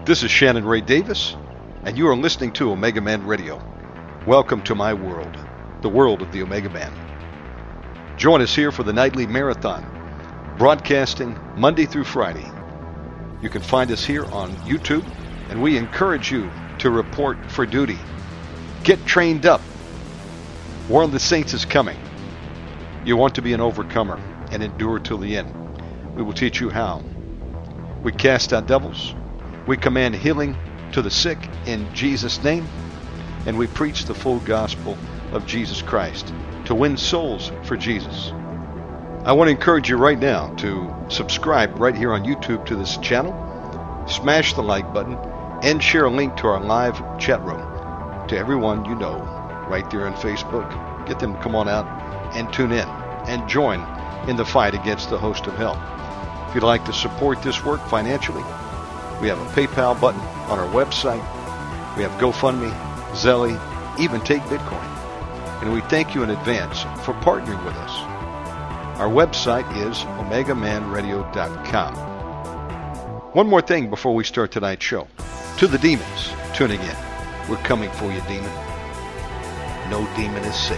This is Shannon Ray Davis, and you are listening to Omega Man Radio. Welcome to my world, the world of the Omega Man. Join us here for the nightly marathon, broadcasting Monday through Friday. You can find us here on YouTube, and we encourage you to report for duty. Get trained up. War of the Saints is coming. You want to be an overcomer and endure till the end. We will teach you how. We cast out devils. We command healing to the sick in Jesus' name. And we preach the full gospel of Jesus Christ to win souls for Jesus. I want to encourage you right now to subscribe right here on YouTube to this channel. Smash the like button and share a link to our live chat room to everyone you know right there on Facebook. Get them to come on out and tune in and join in the fight against the host of hell. If you'd like to support this work financially, we have a PayPal button on our website. We have GoFundMe, Zelle, even Take Bitcoin. And we thank you in advance for partnering with us. Our website is OmegaManRadio.com. One more thing before we start tonight's show. To the demons tuning in, we're coming for you, demon. No demon is safe.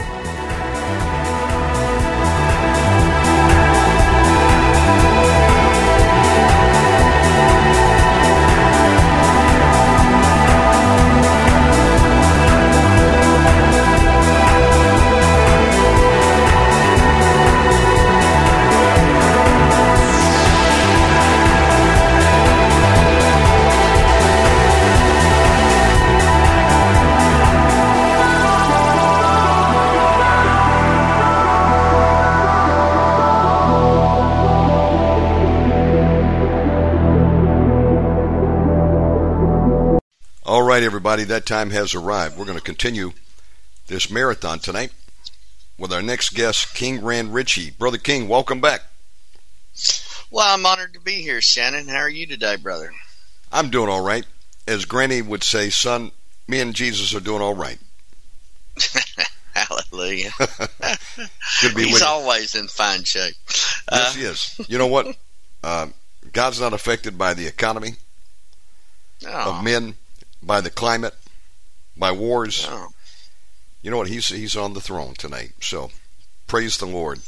All right, everybody, that time has arrived. We're going to continue this marathon tonight with our next guest, King Rand Ritchie. Brother King, welcome back. Well, I'm honored to be here, Shannon. How are you today, brother? I'm doing all right. As Granny would say, son, me and Jesus are doing all right. Hallelujah. Good to be He's with always in fine shape. Yes, he is. You know what? God's not affected by the economy of men, by the climate, by wars. Oh. You know what? He's on the throne tonight. So, praise the Lord.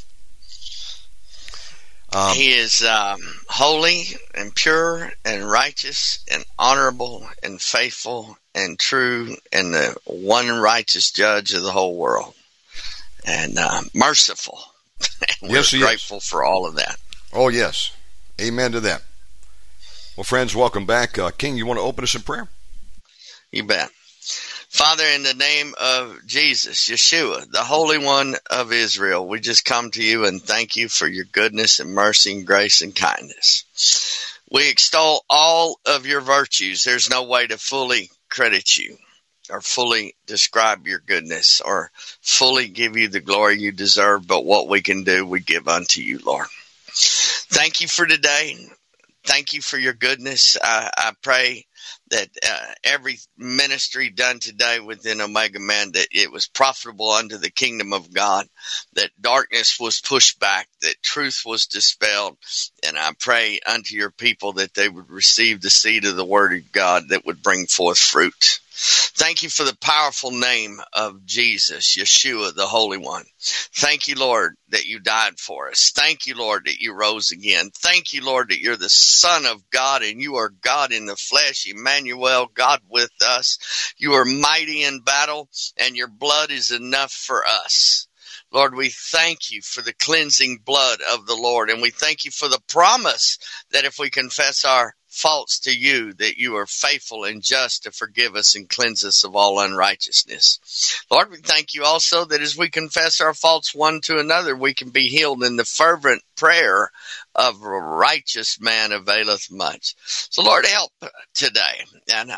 He is holy and pure and righteous and honorable and faithful and true and the one righteous judge of the whole world. And merciful. And yes, we're grateful for all of that. Oh, yes. Amen to that. Well, friends, welcome back. King, you want to open us in prayer? You bet. Father, in the name of Jesus, Yeshua, the Holy One of Israel, we just come to you and thank you for your goodness and mercy and grace and kindness. We extol all of your virtues. There's no way to fully credit you or fully describe your goodness or fully give you the glory you deserve, but what we can do, we give unto you, Lord. Thank you for today. Thank you for your goodness. I pray that every ministry done today within Omega Man, that it was profitable unto the kingdom of God, that darkness was pushed back, that truth was dispelled. And I pray unto your people that they would receive the seed of the word of God that would bring forth fruit. Thank you for the powerful name of Jesus, Yeshua, the Holy One. Thank you, Lord, that you died for us. Thank you, Lord, that you rose again. Thank you, Lord, that you're the Son of God and you are God in the flesh, Emmanuel, God with us. You are mighty in battle and your blood is enough for us. Lord, we thank you for the cleansing blood of the Lord, and we thank you for the promise that if we confess our faults to you, that you are faithful and just to forgive us and cleanse us of all unrighteousness. Lord, we thank you also that as we confess our faults one to another, we can be healed in the fervent prayer of a righteous man availeth much. So Lord, help today. And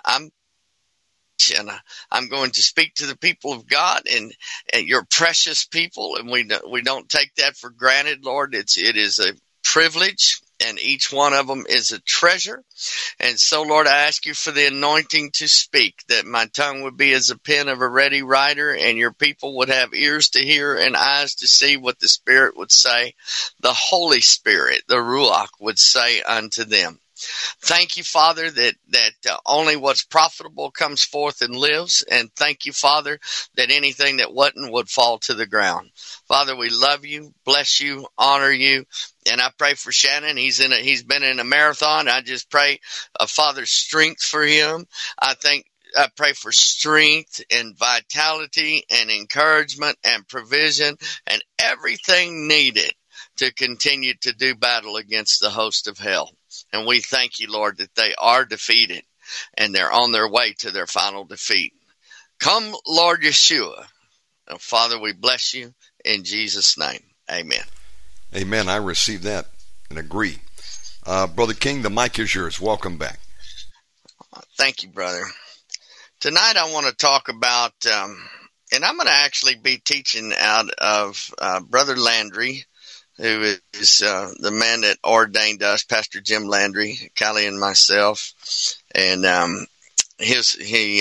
I'm going to speak to the people of God and your precious people, and we don't take that for granted, Lord. It is a privilege, and each one of them is a treasure. And so, Lord, I ask you for the anointing to speak, that my tongue would be as a pen of a ready writer, and your people would have ears to hear and eyes to see what the Spirit would say, the Holy Spirit, the Ruach, would say unto them. Thank you, Father, that only what's profitable comes forth and lives. And thank you, Father, that anything that wasn't would fall to the ground. Father, we love you, bless you, honor you. And I pray for Shannon. He's been in a marathon. I just pray, Father, strength for him. I pray for strength and vitality and encouragement and provision and everything needed to continue to do battle against the host of hell. And we thank you, Lord, that they are defeated and they're on their way to their final defeat. Come, Lord Yeshua. And Father, we bless you in Jesus' name. Amen. Amen. I receive that and agree. Brother King, the mic is yours. Welcome back. Thank you, brother. Tonight I want to talk about, and I'm going to actually be teaching out of Brother Landry, who is the man that ordained us, Pastor Jim Landry, Callie and myself. And he is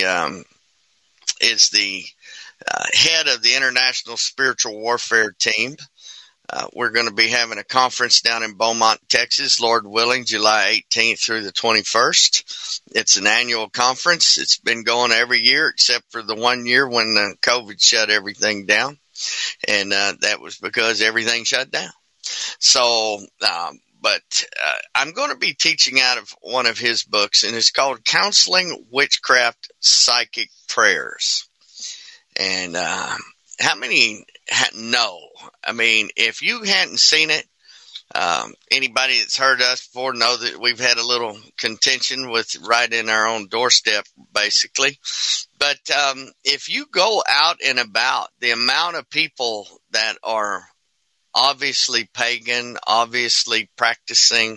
the head of the International Spiritual Warfare Team. We're going to be having a conference down in Beaumont, Texas, Lord willing, July 18th through the 21st. It's an annual conference. It's been going every year except for the 1 year when COVID shut everything down. And that was because everything shut down. So, but I'm going to be teaching out of one of his books, and it's called Counseling Witchcraft Psychic Prayers. And how many know? I mean, if you hadn't seen it, anybody that's heard us before know that we've had a little contention with right in our own doorstep, basically. But if you go out and about, the amount of people that are obviously pagan, obviously practicing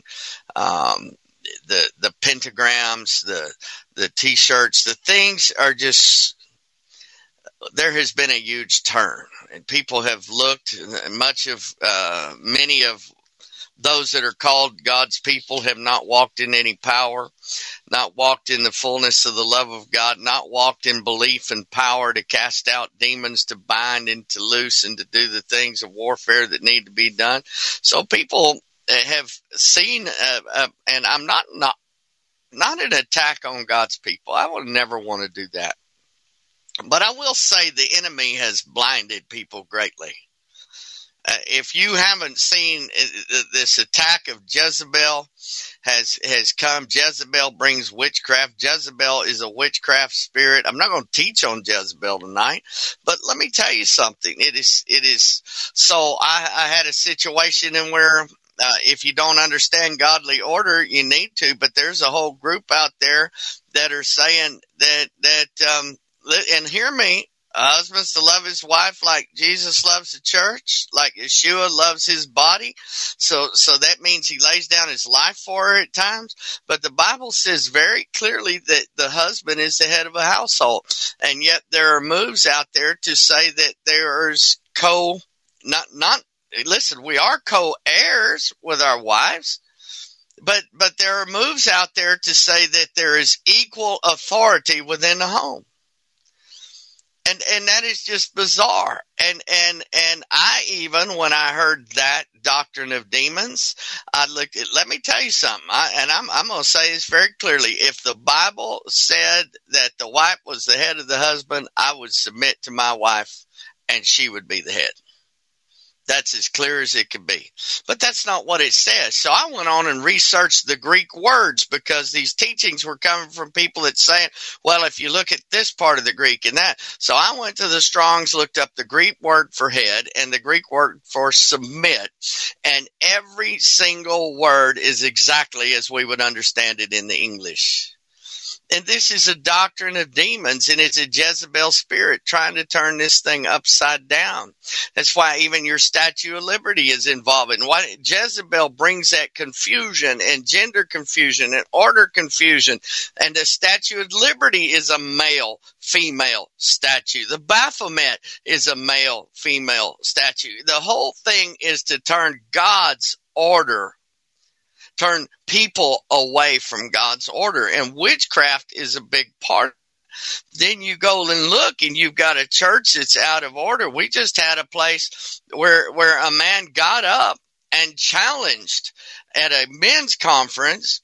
the pentagrams, the T-shirts, the things are just, there has been a huge turn. And people have looked, many of those that are called God's people have not walked in any power, not walked in the fullness of the love of God, not walked in belief and power to cast out demons, to bind and to loose and to do the things of warfare that need to be done. So people have seen, and I'm not an attack on God's people. I would never want to do that. But I will say the enemy has blinded people greatly. If you haven't seen this attack of Jezebel has come. Jezebel brings witchcraft. Jezebel is a witchcraft spirit. I'm not going to teach on Jezebel tonight, but let me tell you something. It is. So I had a situation in where if you don't understand godly order, you need to. But there's a whole group out there that are saying that and hear me. Husbands to love his wife like Jesus loves the church, like Yeshua loves his body. So that means he lays down his life for her at times. But the Bible says very clearly that the husband is the head of a household. And yet there are moves out there to say that there's listen, we are co-heirs with our wives. But there are moves out there to say that there is equal authority within the home. And that is just bizarre. And I even, when I heard that doctrine of demons, I looked at, let me tell you something. I'm going to say this very clearly. If the Bible said that the wife was the head of the husband, I would submit to my wife and she would be the head. That's as clear as it could be. But that's not what it says. So I went on and researched the Greek words because these teachings were coming from people that saying, well, if you look at this part of the Greek and that. So I went to the Strong's, looked up the Greek word for head and the Greek word for submit. And every single word is exactly as we would understand it in the English. And this is a doctrine of demons, and it's a Jezebel spirit trying to turn this thing upside down. That's why even your Statue of Liberty is involved. And why Jezebel brings that confusion and gender confusion and order confusion. And the Statue of Liberty is a male-female statue. The Baphomet is a male-female statue. The whole thing is to turn God's order, turn people away from God's order. And witchcraft is a big part. Then you go and look and you've got a church that's out of order. We just had a place where a man got up and challenged at a men's conference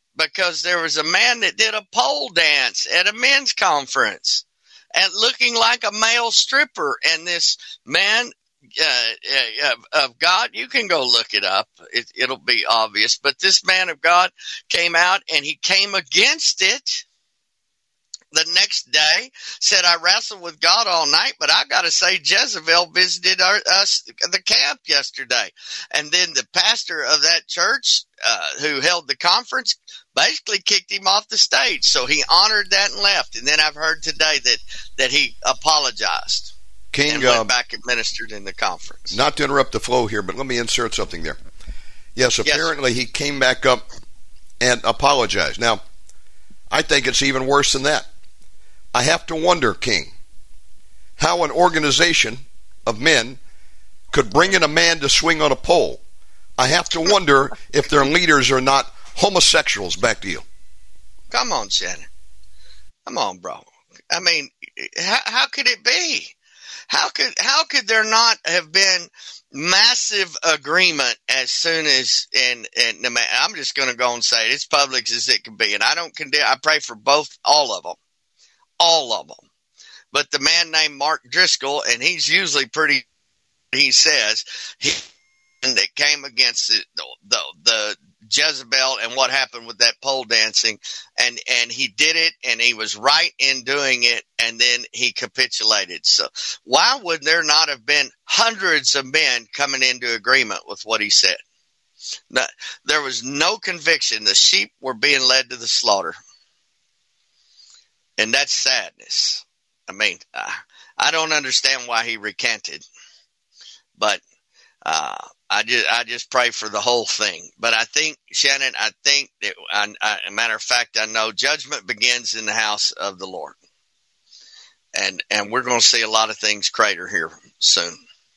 because there was a man that did a pole dance at a men's conference and looking like a male stripper. And this man of God, you can go look it up. It'll be obvious. But this man of God came out and he came against it. The next day, said, I wrestled with God all night, but I got to say, Jezebel visited us, the camp yesterday. And then the pastor of that church who held the conference basically kicked him off the stage. So he honored that and left. And then I've heard today that he apologized. King, and went back and ministered in the conference. Not to interrupt the flow here, but let me insert something there. Yes, apparently he came back up and apologized. Now, I think it's even worse than that. I have to wonder, King, how an organization of men could bring in a man to swing on a pole. I have to wonder if their leaders are not homosexuals. Back to you. Come on, Shannon. Come on, bro. I mean, how could it be? How could there not have been massive agreement as soon as, and I'm just going to go and say it, it's public as it can be. And I don't condemn, I pray for all of them. But the man named Mark Driscoll, and he's usually pretty, he says, that came against the Jezebel and what happened with that pole dancing, and he did it, and he was right in doing it, and then he capitulated. So why would there not have been hundreds of men coming into agreement with what he said? No, there was no conviction. The sheep were being led to the slaughter. And that's sadness. I mean, I don't understand why he recanted, but I just pray for the whole thing. But I think, Shannon, a matter of fact, I know judgment begins in the house of the Lord, and we're going to see a lot of things crater here soon.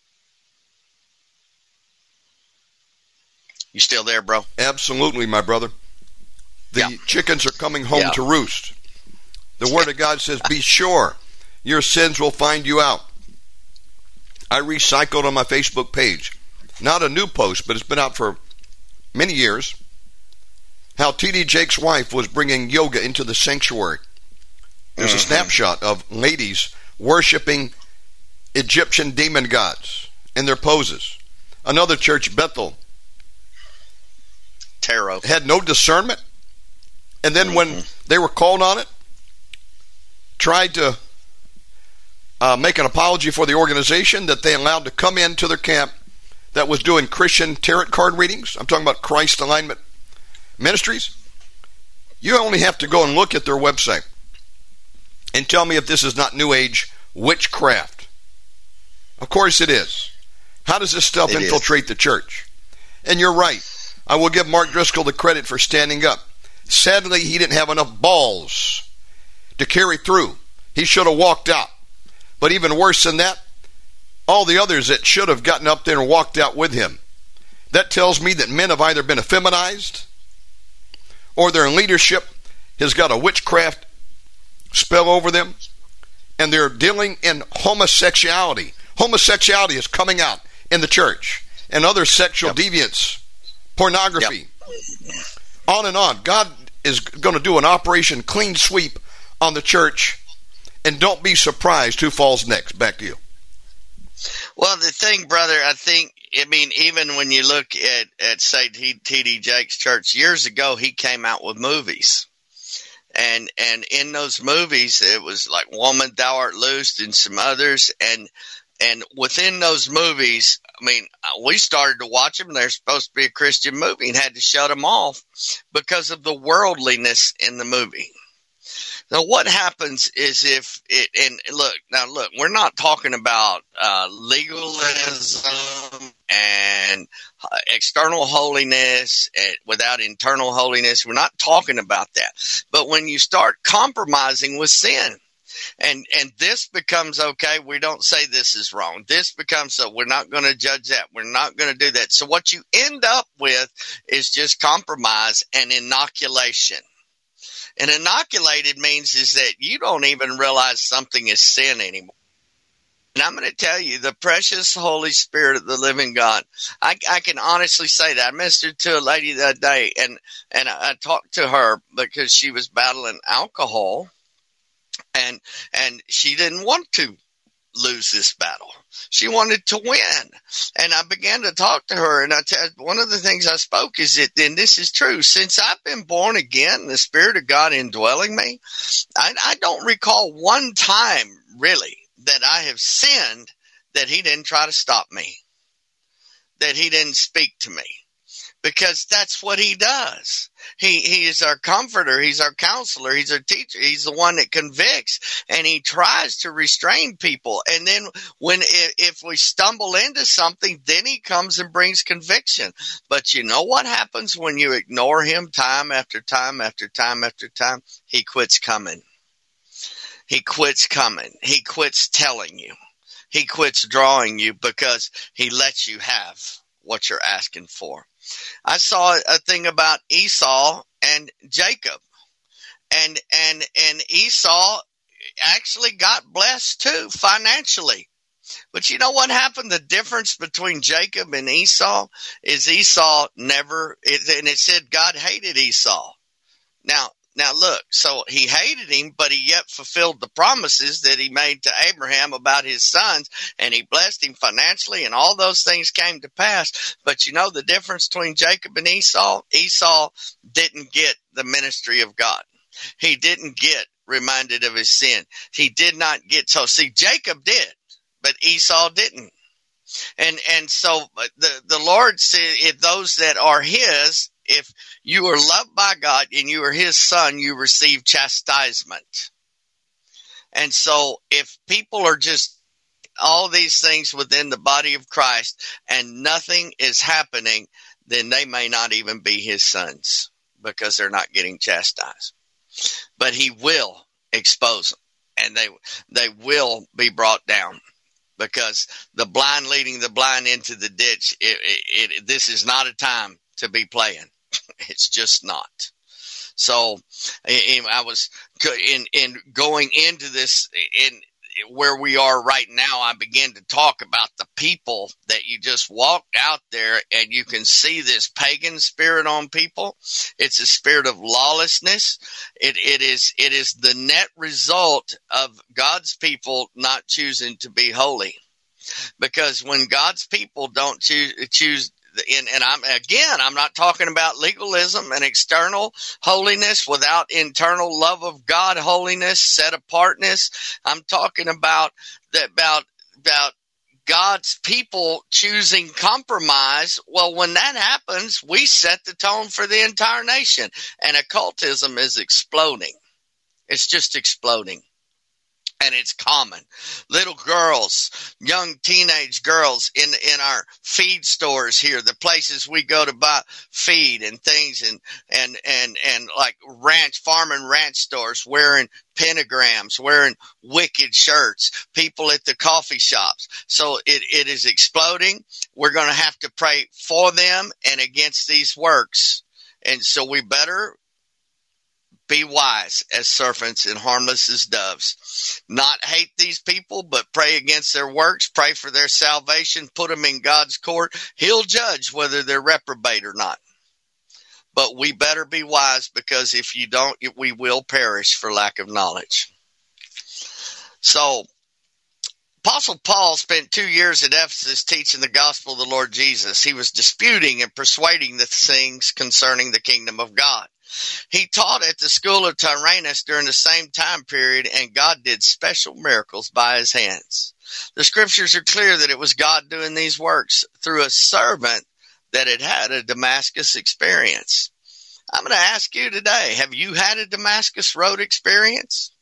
You still there, bro? Absolutely, my brother. The chickens are coming home to roost. The Word of God says, be sure your sins will find you out. I recycled on my Facebook page, not a new post, but it's been out for many years, how T.D. Jakes' wife was bringing yoga into the sanctuary. There's a snapshot of ladies worshiping Egyptian demon gods in their poses. Another church, Bethel, Tarot, had no discernment. And then when they were called on it, tried to make an apology for the organization that they allowed to come into their camp that was doing Christian tarot card readings. I'm talking about Christ Alignment Ministries. You only have to go and look at their website and tell me if this is not New Age witchcraft. Of course it is. How does this stuff infiltrate the church? And you're right. I will give Mark Driscoll the credit for standing up. Sadly, he didn't have enough balls to carry through. He should have walked out. But even worse than that, all the others that should have gotten up there and walked out with him. That tells me that men have either been effeminized or their leadership has got a witchcraft spell over them, and they're dealing in homosexuality. Homosexuality is coming out in the church, and other sexual deviance, pornography, on and on. God is going to do an operation clean sweep on the church, and don't be surprised who falls next. Back to you. Well, the thing, brother, I mean, even when you look at say, T.D. Jakes' church, years ago, he came out with movies. And in those movies, it was like Woman, Thou Art Loosed and some others. And within those movies, I mean, we started to watch them. They're supposed to be a Christian movie and had to shut them off because of the worldliness in the movie. Now, what happens is and look, we're not talking about legalism and external holiness without internal holiness. We're not talking about that. But when you start compromising with sin, and this becomes okay, we don't say this is wrong. This becomes so we're not going to judge that. We're not going to do that. So what you end up with is just compromise and inoculation. And inoculated means is that you don't even realize something is sin anymore. And I'm going to tell you, the precious Holy Spirit of the living God, I can honestly say that. I ministered to a lady that day, and I talked to her because she was battling alcohol, and she didn't want to lose this battle. She wanted to win. And I began to talk to her, and one of the things I spoke is that, and this is true, since I've been born again, the Spirit of God indwelling me, I don't recall one time really that I have sinned that he didn't try to stop me, that he didn't speak to me, because that's what he does. He is our comforter. He's our counselor. He's our teacher. He's the one that convicts, and he tries to restrain people. And then if we stumble into something, then he comes and brings conviction. But you know what happens when you ignore him time after time after time after time? He quits coming. He quits coming. He quits telling you. He quits drawing you because he lets you have what you're asking for. I saw a thing about Esau and Jacob, and Esau actually got blessed too financially. But you know what happened? The difference between Jacob and Esau is Esau never, and it said God hated Esau. Now look, so he hated him, but he yet fulfilled the promises that he made to Abraham about his sons, and he blessed him financially, and all those things came to pass. But you know the difference between Jacob and Esau? Esau didn't get the ministry of God. He didn't get reminded of his sin. He did not get, so see, Jacob did, but Esau didn't. And so the Lord said, if those that are his, if you are loved by God and you are his son, you receive chastisement. And so if people are just all these things within the body of Christ and nothing is happening, then they may not even be his sons because they're not getting chastised. But he will expose them, and they will be brought down. Because the blind leading the blind into the ditch, this is not a time to be playing. It's just not. So I was in going into this, in where we are right now, I began to talk about the people that you just walked out there and you can see this pagan spirit on people. It's a spirit of lawlessness. It is the net result of God's people not choosing to be holy. Because when God's people don't choose, and I'm not talking about legalism and external holiness without internal love of God, holiness, set apartness. I'm talking about God's people choosing compromise. Well, when that happens, we set the tone for the entire nation, and occultism is exploding. It's just exploding. And it's common. Little girls, young teenage girls in our feed stores here, the places we go to buy feed and things, and like farm and ranch stores, wearing pentagrams, wearing wicked shirts, people at the coffee shops. So it is exploding. We're going to have to pray for them and against these works. And so we better be wise as serpents and harmless as doves. Not hate these people, but pray against their works, pray for their salvation, put them in God's court. He'll judge whether they're reprobate or not. But we better be wise, because if you don't, we will perish for lack of knowledge. So, Apostle Paul spent 2 years at Ephesus teaching the gospel of the Lord Jesus. He was disputing and persuading the things concerning the kingdom of God. He taught at the school of Tyrannus during the same time period, and God did special miracles by his hands. The scriptures are clear that it was God doing these works through a servant that had a Damascus experience. I'm going to ask you today, have you had a Damascus Road experience?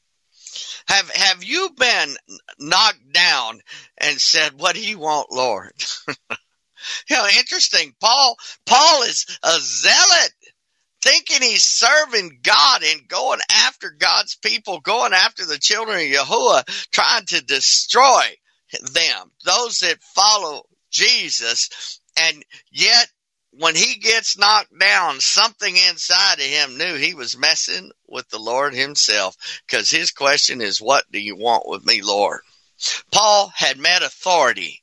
Have you been knocked down and said, what do you want, Lord? Interesting. Paul is a zealot, thinking he's serving God and going after God's people, going after the children of Yahuwah, trying to destroy them, those that follow Jesus. And yet, when he gets knocked down, something inside of him knew he was messing with the Lord himself, because his question is, what do you want with me, Lord? Paul had met authority.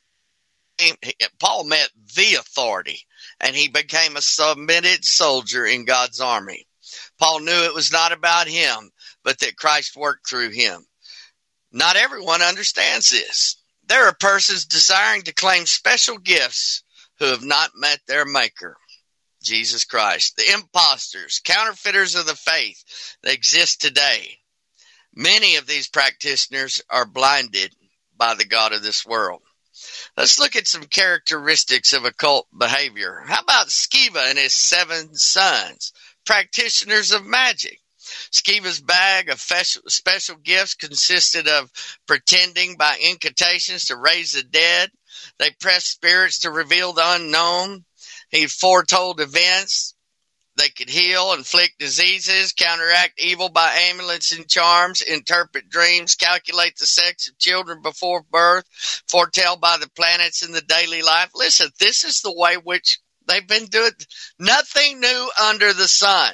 Paul met the authority, and he became a submitted soldier in God's army. Paul knew it was not about him, but that Christ worked through him. Not everyone understands this. There are persons desiring to claim special gifts who have not met their maker, Jesus Christ. The imposters, counterfeiters of the faith that exist today. Many of these practitioners are blinded by the god of this world. Let's look at some characteristics of occult behavior. How about Sceva and his 7 sons, practitioners of magic? Sceva's bag of special gifts consisted of pretending by incantations to raise the dead. They pressed spirits to reveal the unknown. He foretold events. They could heal, inflict diseases, counteract evil by amulets and charms, interpret dreams, calculate the sex of children before birth, foretell by the planets in the daily life. Listen, this is the way which they've been doing. Nothing new under the sun.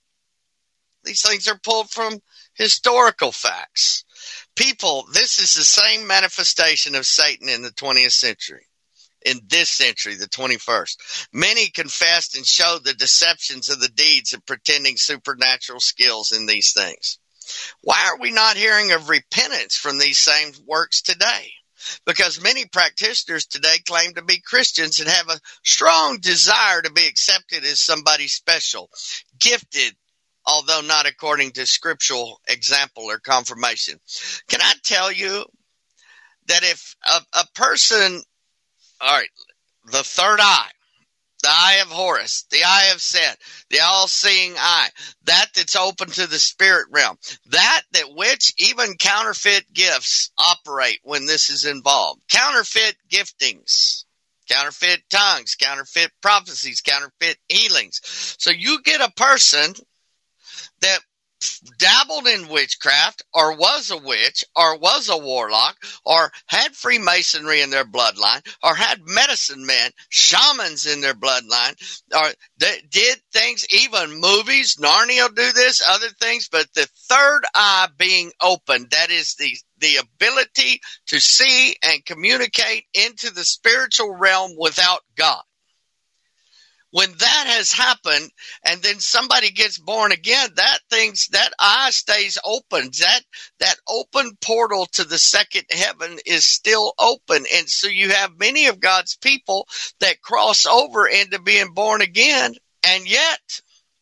These things are pulled from historical facts. People, this is the same manifestation of Satan in the 20th century. In this century, the 21st. Many confessed and showed the deceptions of the deeds of pretending supernatural skills in these things. Why are we not hearing of repentance from these same works today? Because many practitioners today claim to be Christians and have a strong desire to be accepted as somebody special, gifted, although not according to scriptural example or confirmation. Can I tell you that if a person, all right, the third eye, the eye of Horus, the eye of Set, the all-seeing eye, that's open to the spirit realm, that which even counterfeit gifts operate when this is involved. Counterfeit giftings, counterfeit tongues, counterfeit prophecies, counterfeit healings. So you get a person that dabbled in witchcraft, or was a witch, or was a warlock, or had Freemasonry in their bloodline, or had medicine men, shamans in their bloodline, or did things, even movies, Narnia do this, other things, but the third eye being open, that is the ability to see and communicate into the spiritual realm without God. When that has happened, and then somebody gets born again, that eye stays open. That open portal to the second heaven is still open. And so you have many of God's people that cross over into being born again, and yet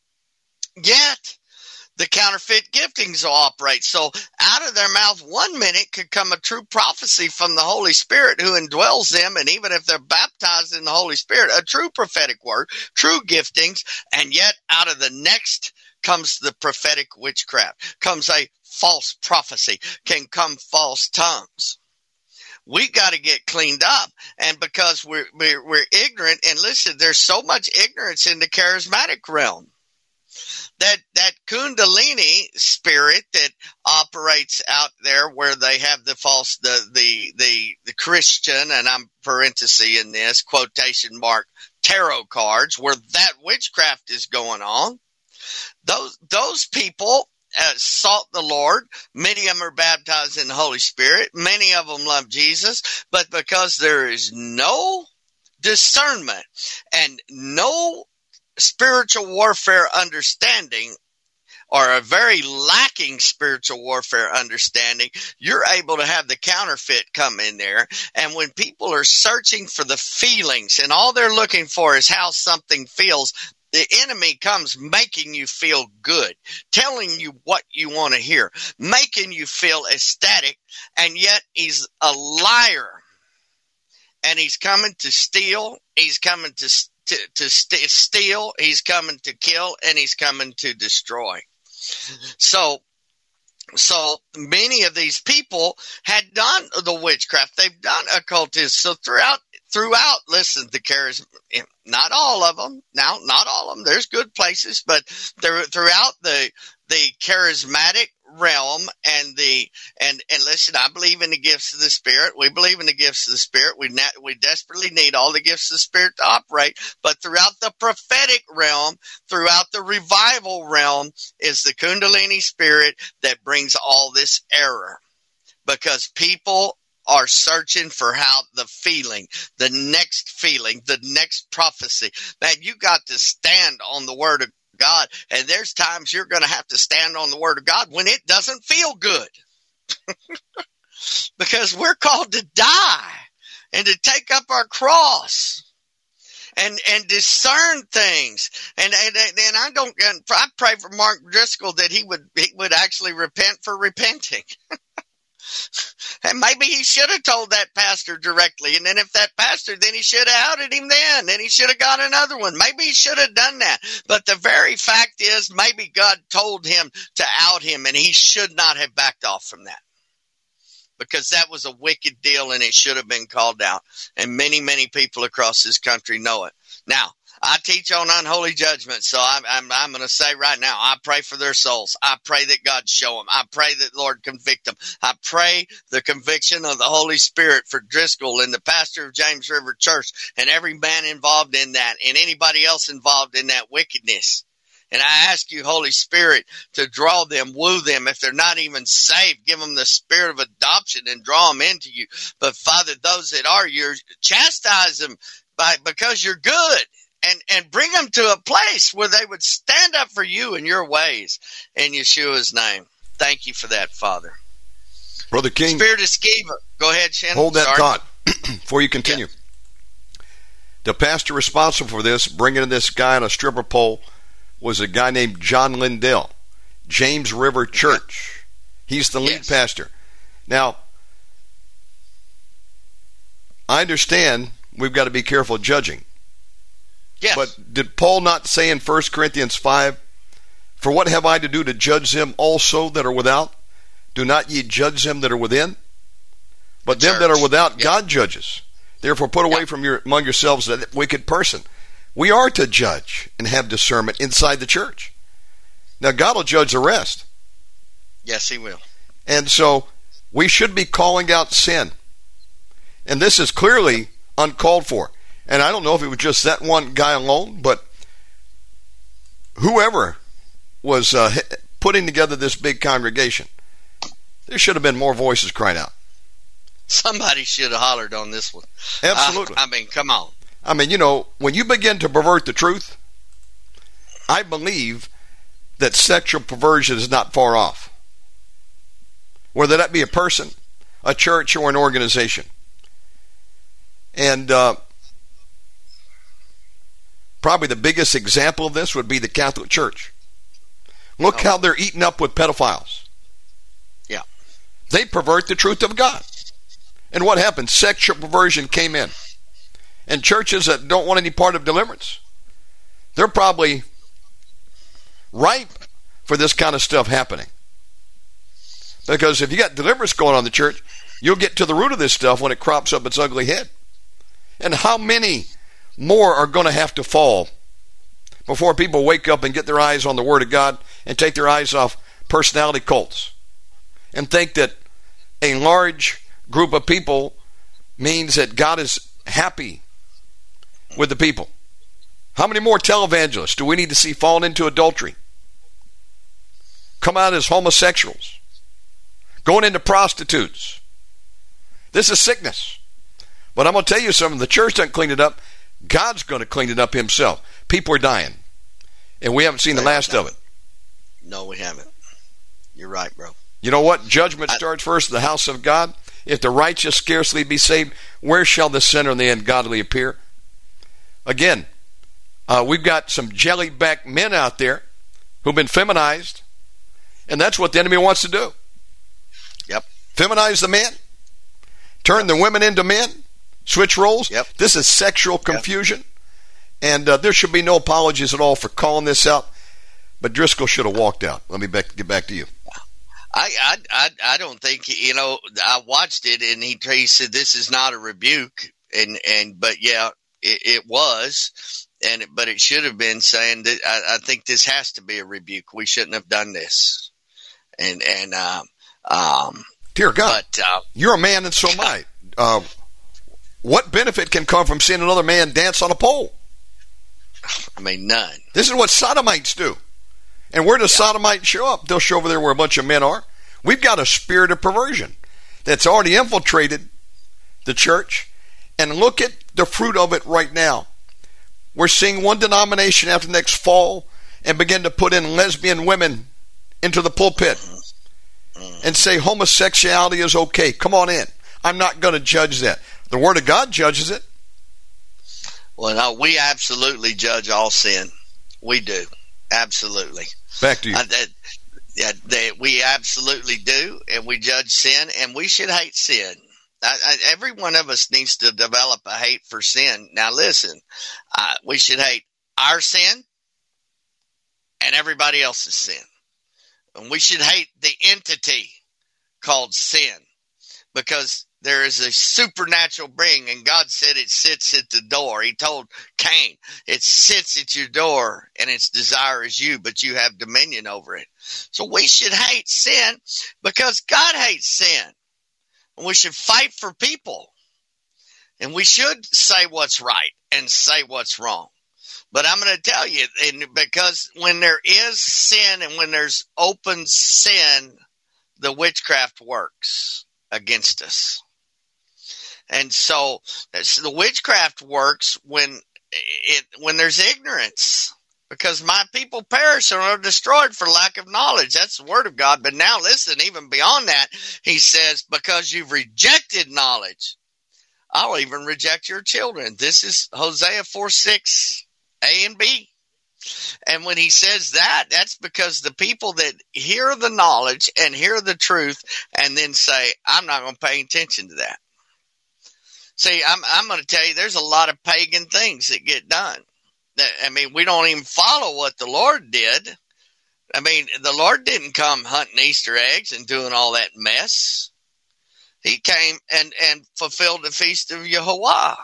the counterfeit giftings will operate. So out of their mouth 1 minute could come a true prophecy from the Holy Spirit who indwells them, and even if they're baptized in the Holy Spirit, a true prophetic word, true giftings, and yet out of the next comes the prophetic witchcraft, comes a false prophecy, can come false tongues. We got to get cleaned up, and because we're ignorant, and listen, there's so much ignorance in the charismatic realm. That Kundalini spirit that operates out there, where they have the false, the Christian, and I'm parenthesis in this quotation mark, tarot cards, where that witchcraft is going on. Those people sought the Lord. Many of them are baptized in the Holy Spirit. Many of them love Jesus, but because there is no discernment and no spiritual warfare understanding, or a very lacking spiritual warfare understanding, you're able to have the counterfeit come in there. And when people are searching for the feelings, and all they're looking for is how something feels, the enemy comes making you feel good, telling you what you want to hear, making you feel ecstatic, and yet he's a liar. And he's coming to steal, he's coming to steal, he's coming to kill, and he's coming to destroy. So many of these people had done the witchcraft. They've done occultism. So throughout, listen, the charism, not all of them. Now, not all of them. There's good places, but throughout the charismatic realm and listen, I believe in the gifts of the Spirit. We believe in the gifts of the Spirit. We desperately need all the gifts of the Spirit to operate. But throughout the prophetic realm, throughout the revival realm, is the Kundalini spirit that brings all this error. because people are searching for how the next prophecy. Man, you got to stand on the word of God. And there's times you're going to have to stand on the word of God when it doesn't feel good. Because we're called to die and to take up our cross and discern things. And I pray for Mark Driscoll that he would actually repent for repenting. And maybe he should have told that pastor directly. And then if that pastor, then he should have outed him then. Then he should have got another one. Maybe he should have done that. But the very fact is, maybe God told him to out him, and he should not have backed off from that. Because that was a wicked deal, and it should have been called out. And many, many people across this country know it. Now, I teach on unholy judgment, so I'm going to say right now, I pray for their souls. I pray that God show them. I pray that Lord convict them. I pray the conviction of the Holy Spirit for Driscoll and the pastor of James River Church and every man involved in that and anybody else involved in that wickedness. And I ask you, Holy Spirit, to draw them, woo them. If they're not even saved, give them the spirit of adoption and draw them into you. But Father, those that are yours, chastise them because you're good. And bring them to a place where they would stand up for you and your ways in Yeshua's name. Thank you for that, Father. Brother King. Spirit of Sceva. Go ahead, Shannon. Hold that thought before you continue. Yeah. The pastor responsible for this, bringing this guy on a stripper pole, was a guy named John Lindell, James River Church. He's the lead pastor. Now, I understand we've got to be careful judging. Yes. But did Paul not say in 1 Corinthians 5, "For what have I to do to judge them also that are without? Do not ye judge them that are within? But them that are without, God judges. Therefore put away from among yourselves that wicked person." We are to judge and have discernment inside the church. Now God will judge the rest. Yes, he will. And so we should be calling out sin. And this is clearly uncalled for. And I don't know if it was just that one guy alone, but whoever was putting together this big congregation, there should have been more voices crying out. Somebody should have hollered on this one. Absolutely. I mean, come on. I mean, you know, when you begin to pervert the truth, I believe that sexual perversion is not far off. Whether that be a person, a church, or an organization. And probably the biggest example of this would be the Catholic Church. Look how they're eaten up with pedophiles. Yeah. They pervert the truth of God. And what happened? Sexual perversion came in. And churches that don't want any part of deliverance, they're probably ripe for this kind of stuff happening. Because if you got deliverance going on in the church, you'll get to the root of this stuff when it crops up its ugly head. And how many more are going to have to fall before people wake up and get their eyes on the Word of God and take their eyes off personality cults and think that a large group of people means that God is happy with the people? How many more televangelists do we need to see falling into adultery, come out as homosexuals, going into prostitutes? This is sickness. But I'm going to tell you something. The church doesn't clean it up. God's going to clean it up himself. People are dying, and we haven't seen the last of it. No, we haven't. You're right, bro. You know what? Judgment starts first in the house of God. If the righteous scarcely be saved, where shall the sinner and the ungodly appear? Again, we've got some jelly-backed men out there who've been feminized, and that's what the enemy wants to do. Yep. Feminize the men, turn the women into men, switch roles. Yep. This is sexual confusion, and there should be no apologies at all for calling this out. But Driscoll should have walked out. Let me get back to you. I don't think, you know, I watched it and he said this is not a rebuke, but yeah, it was, but it should have been saying that I think this has to be a rebuke. We shouldn't have done this, dear God, but, you're a man and so am I. What benefit can come from seeing another man dance on a pole? I mean, none. This is what sodomites do. And where does sodomites show up? They'll show over there where a bunch of men are. We've got a spirit of perversion. that's already infiltrated the church, and look at the fruit of it right now. We're seeing one denomination after the next fall and begin to put in lesbian women into the pulpit and say homosexuality is okay. Come on in. I'm not going to judge that. The Word of God judges it. Well, no, we absolutely judge all sin. We do. Absolutely. Back to you. We absolutely do, and we judge sin, and we should hate sin. Every one of us needs to develop a hate for sin. Now, listen, we should hate our sin and everybody else's sin. And we should hate the entity called sin, because there is a supernatural being, and God said it sits at the door. He told Cain, it sits at your door, and its desire is you, but you have dominion over it. So we should hate sin because God hates sin. And we should fight for people. And we should say what's right and say what's wrong. But I'm going to tell you, because when there is sin and when there's open sin, the witchcraft works against us. And so the witchcraft works when there's ignorance, because my people perish and are destroyed for lack of knowledge. That's the word of God. But now listen, even beyond that, he says, because you've rejected knowledge, I'll even reject your children. This is Hosea 4:6, A and B. And when he says that, that's because the people that hear the knowledge and hear the truth and then say, I'm not going to pay attention to that. See, I'm going to tell you, there's a lot of pagan things that get done. I mean, we don't even follow what the Lord did. I mean, the Lord didn't come hunting Easter eggs and doing all that mess. He came and fulfilled the feast of Jehovah.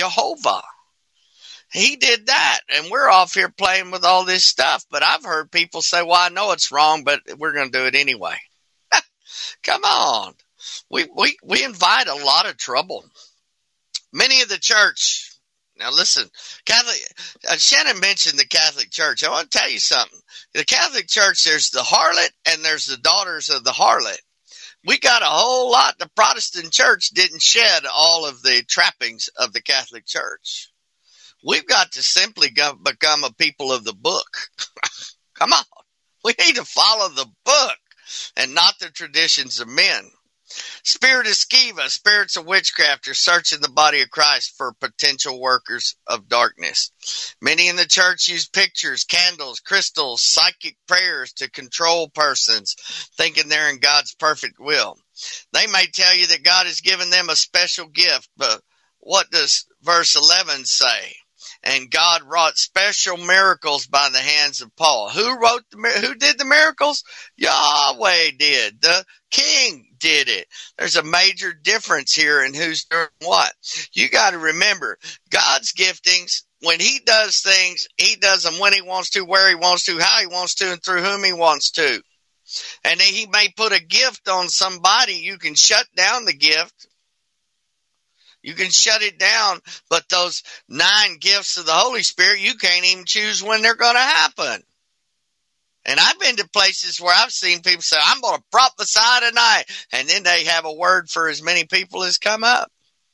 He did that, and we're off here playing with all this stuff. But I've heard people say, well, I know it's wrong, but we're going to do it anyway. Come on. We invite a lot of trouble. Many of the church, now listen, Shannon mentioned the Catholic Church. I want to tell you something. The Catholic Church, there's the harlot and there's the daughters of the harlot. We got a whole lot. The Protestant church didn't shed all of the trappings of the Catholic Church. We've got to simply become a people of the book. Come on. We need to follow the book and not the traditions of men. Spirit of Sceva, spirits of witchcraft, are searching the body of Christ for potential workers of darkness. Many in the church use pictures, candles, crystals, psychic prayers to control persons, thinking they're in God's perfect will. They may tell you that God has given them a special gift, but what does verse 11 say? And God wrought special miracles by the hands of Paul. Who did the miracles? Yahweh did. The King did it. There's a major difference here in who's doing what. You got to remember, God's giftings, when he does things, he does them when he wants to, where he wants to, how he wants to, and through whom he wants to. And he may put a gift on somebody. You can shut down the gift. You can shut it down, but those 9 gifts of the Holy Spirit, you can't even choose when they're going to happen. And I've been to places where I've seen people say, I'm going to prophesy tonight. And then they have a word for as many people as come up.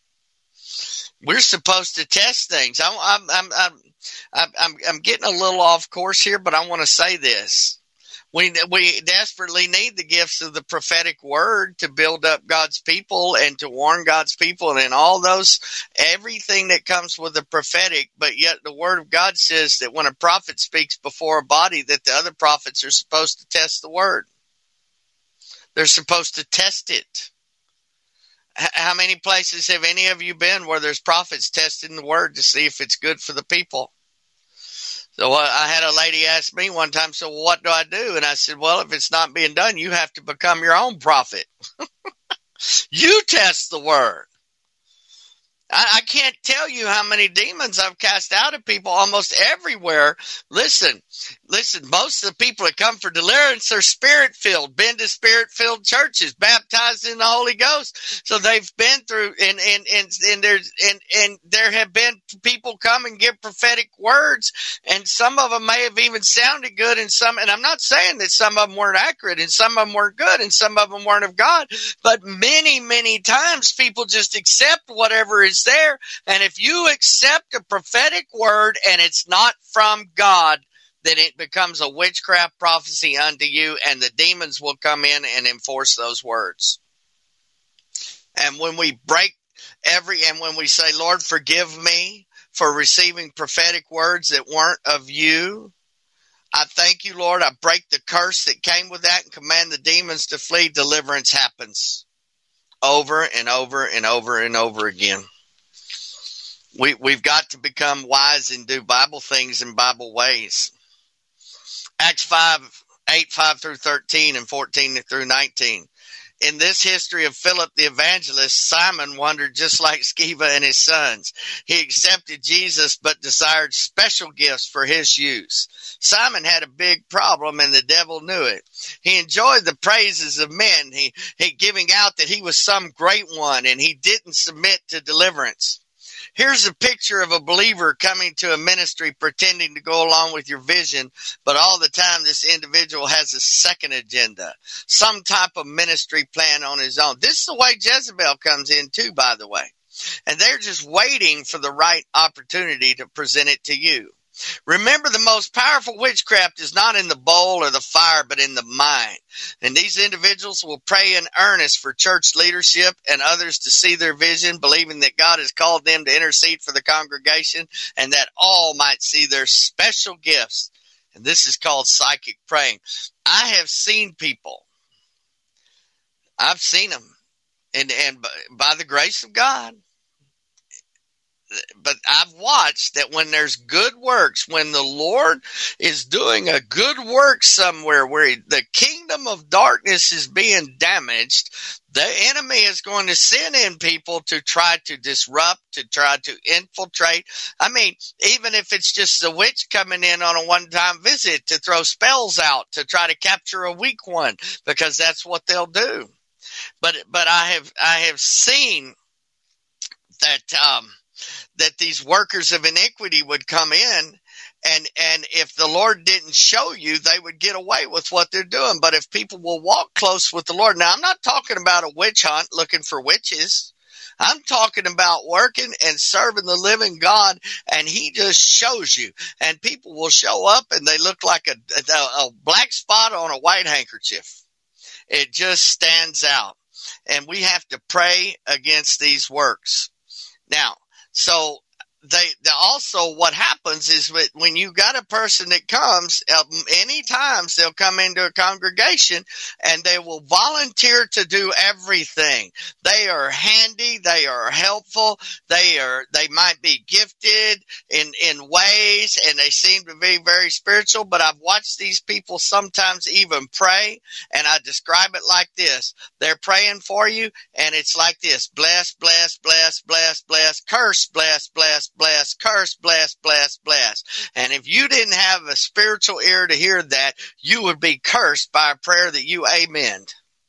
We're supposed to test things. I'm getting a little off course here, but I want to say this. We desperately need the gifts of the prophetic word to build up God's people and to warn God's people, and in all those, everything that comes with the prophetic. But yet the word of God says that when a prophet speaks before a body, that the other prophets are supposed to test the word. They're supposed to test it. How many places have any of you been where there's prophets testing the word to see if it's good for the people? So I had a lady ask me one time, so what do I do? And I said, well, if it's not being done, you have to become your own prophet. You test the word. I can't tell you how many demons I've cast out of people almost everywhere. Listen, most of the people that come for deliverance are spirit-filled, been to spirit-filled churches, baptized in the Holy Ghost. So they've been through, and there have been people come and give prophetic words, and some of them may have even sounded good, and I'm not saying that some of them weren't accurate, and some of them weren't good, and some of them weren't of God, but many, many times people just accept whatever is there. And if you accept a prophetic word and it's not from God, then it becomes a witchcraft prophecy unto you, and the demons will come in and enforce those words. And when we when we say, Lord, forgive me for receiving prophetic words that weren't of you, I thank you, Lord. I break the curse that came with that and command the demons to flee. Deliverance happens over and over and over and over again. We've got to become wise and do Bible things in Bible ways. Acts 5 through 13 and 14 through 19. In this history of Philip the evangelist, Simon wandered just like Sceva and his sons. He accepted Jesus but desired special gifts for his use. Simon had a big problem, and the devil knew it. He enjoyed the praises of men, he giving out that he was some great one, and he didn't submit to deliverance. Here's a picture of a believer coming to a ministry pretending to go along with your vision, but all the time this individual has a second agenda, some type of ministry plan on his own. This is the way Jezebel comes in too, by the way. And they're just waiting for the right opportunity to present it to you. Remember, the most powerful witchcraft is not in the bowl or the fire, but in the mind. And these individuals will pray in earnest for church leadership and others to see their vision, believing that God has called them to intercede for the congregation and that all might see their special gifts. And this is called psychic praying. I have seen people. I've seen them. And by the grace of God. But I've watched that when there's good works, when the Lord is doing a good work somewhere where the kingdom of darkness is being damaged, the enemy is going to send in people to try to disrupt, to try to infiltrate. I mean, even if it's just a witch coming in on a one-time visit to throw spells out, to try to capture a weak one, because that's what they'll do. But I have seen that these workers of iniquity would come in, and if the Lord didn't show you, they would get away with what they're doing. But if people will walk close with the Lord, now I'm not talking about a witch hunt looking for witches. I'm talking about working and serving the living God, and he just shows you. And people will show up and they look like a black spot on a white handkerchief. It just stands out. And we have to pray against these works. Now, so they also, what happens is that when you got a person that comes, many times they'll come into a congregation and they will volunteer to do everything. They are handy, they are helpful, they might be gifted in ways, and they seem to be very spiritual. But I've watched these people sometimes even pray, and I describe it like this: they're praying for you, and it's like this: bless, bless, bless, bless, bless, curse, bless, bless, bless, curse, bless, bless, bless. And if you didn't have a spiritual ear to hear that, you would be cursed by a prayer that you amened.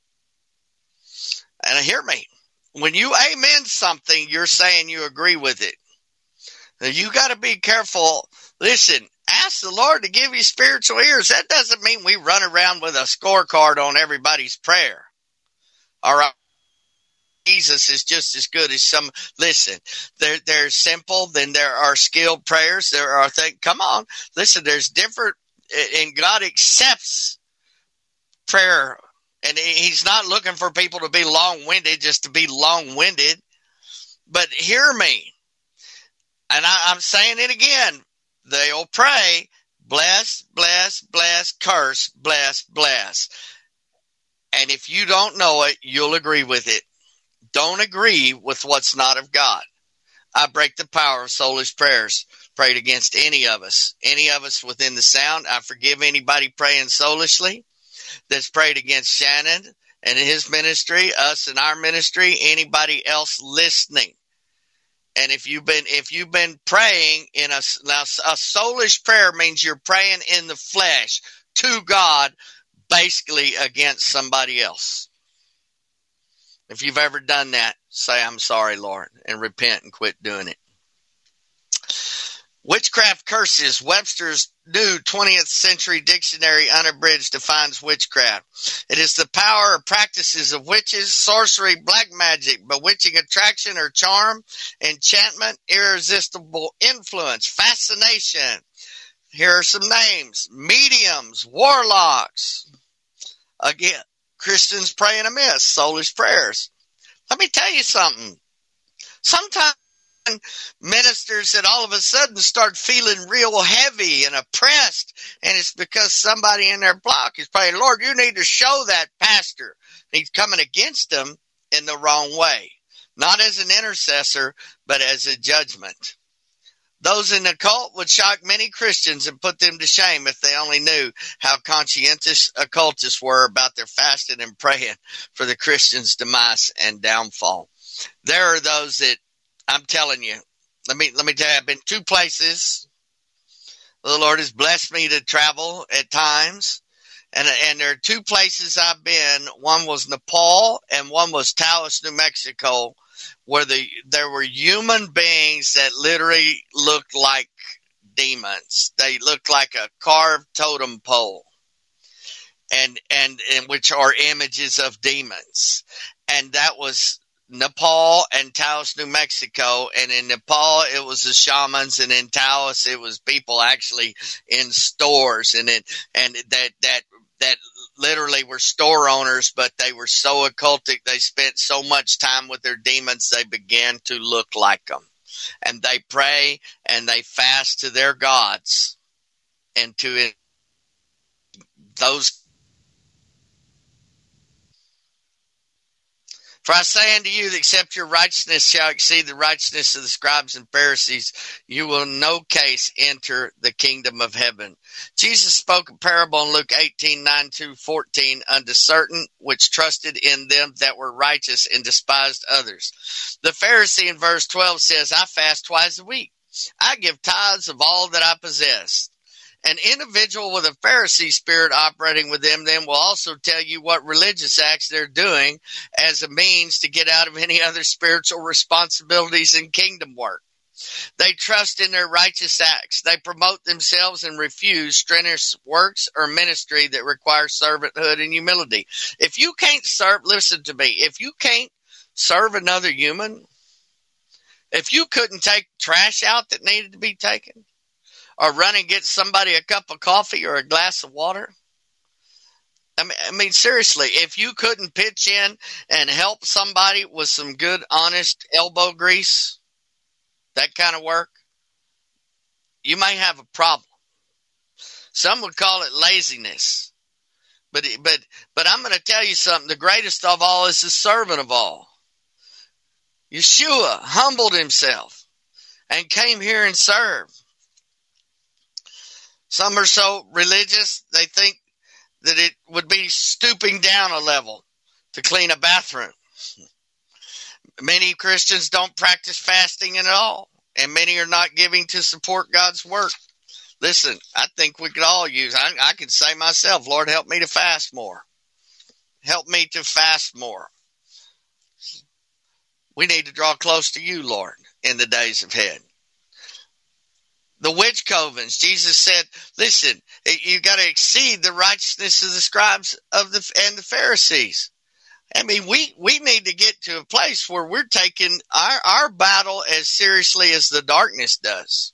And hear me, when you amen something, you're saying you agree with it. Now, you got to be careful. Listen, ask the Lord to give you spiritual ears. That doesn't mean we run around with a scorecard on everybody's prayer. All right. Jesus is just as good as some. Listen, they're simple. Then there are skilled prayers. There are things. Come on, listen. There's different, and God accepts prayer, and He's not looking for people to be long-winded just to be long-winded. But hear me, and I'm saying it again. They'll pray, bless, bless, bless, curse, bless, bless, and if you don't know it, you'll agree with it. Don't agree with what's not of God. I break the power of soulish prayers prayed against any of us within the sound. I forgive anybody praying soulishly that's prayed against Shannon and his ministry, us and our ministry, anybody else listening. And if you've been praying in a soulish prayer means you're praying in the flesh to God, basically against somebody else. If you've ever done that, say, I'm sorry, Lord, and repent and quit doing it. Witchcraft curses. Webster's new 20th century dictionary unabridged defines witchcraft. It is the power or practices of witches, sorcery, black magic, bewitching attraction or charm, enchantment, irresistible influence, fascination. Here are some names: mediums, warlocks. Again, Christians praying amiss, soulish prayers. Let me tell you something. Sometimes ministers that all of a sudden start feeling real heavy and oppressed, and it's because somebody in their flock is praying, Lord, you need to show that pastor. He's coming against them in the wrong way, not as an intercessor, but as a judgment. Those in the cult would shock many Christians and put them to shame if they only knew how conscientious occultists were about their fasting and praying for the Christians' demise and downfall. There are those that, I'm telling you, let me tell you, I've been 2 places. The Lord has blessed me to travel at times. And there are 2 places I've been. One was Nepal and one was Taos, New Mexico, where there were human beings that literally looked like demons. They looked like a carved totem pole, and which are images of demons. And that was Nepal and Taos, New Mexico. And in Nepal, it was the shamans, and in Taos, it was people actually in stores, and that literally were store owners, but they were so occultic. They spent so much time with their demons, they began to look like them. And they pray and they fast to their gods and to those. For I say unto you that except your righteousness shall exceed the righteousness of the scribes and Pharisees, you will in no case enter the kingdom of heaven. Jesus spoke a parable in Luke 18:9-14 unto certain which trusted in them that were righteous and despised others. The Pharisee in verse 12 says, I fast twice a week. I give tithes of all that I possess. An individual with a Pharisee spirit operating with them then will also tell you what religious acts they're doing as a means to get out of any other spiritual responsibilities and kingdom work. They trust in their righteous acts. They promote themselves and refuse strenuous works or ministry that require servanthood and humility. If you can't serve, listen to me, if you can't serve another human, if you couldn't take trash out that needed to be taken, or run and get somebody a cup of coffee or a glass of water. I mean, seriously, if you couldn't pitch in and help somebody with some good, honest elbow grease, that kind of work, you may have a problem. Some would call it laziness. But I'm going to tell you something. The greatest of all is the servant of all. Yeshua humbled himself and came here and served. Some are so religious, they think that it would be stooping down a level to clean a bathroom. Many Christians don't practice fasting at all, and many are not giving to support God's work. Listen, I think we could all use, I could say myself, Lord, help me to fast more. Help me to fast more. We need to draw close to you, Lord, in the days ahead. The witch covens, Jesus said, listen, you got to exceed the righteousness of the scribes and the Pharisees. I mean, we need to get to a place where we're taking our battle as seriously as the darkness does.